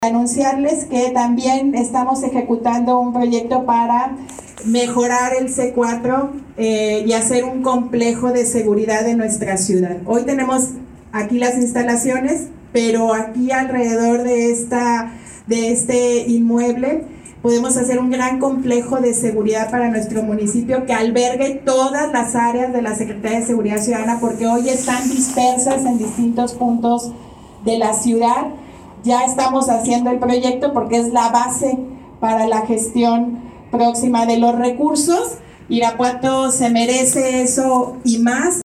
Anunciarles que también estamos ejecutando un proyecto para mejorar el C4 y hacer un complejo de seguridad en nuestra ciudad. Hoy tenemos aquí las instalaciones, pero aquí alrededor de este inmueble podemos hacer un gran complejo de seguridad para nuestro municipio que albergue todas las áreas de la Secretaría de Seguridad Ciudadana, porque hoy están dispersas en distintos puntos de la ciudad. Ya estamos haciendo el proyecto porque es la base para la gestión próxima de los recursos. Irapuato se merece eso y más.